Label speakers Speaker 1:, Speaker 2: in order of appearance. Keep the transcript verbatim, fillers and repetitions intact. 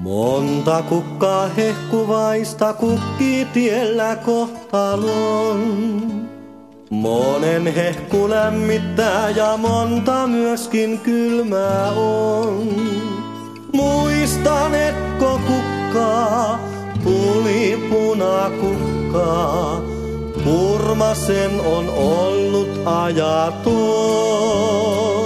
Speaker 1: Monta kukkaa hehkuvaista kukkii tiellä kohtalon. Monen hehku lämmittää ja monta myöskin kylmää on. Muistan etko kukkaa, tuli punakukkaa. Purmasen on ollut ajaton.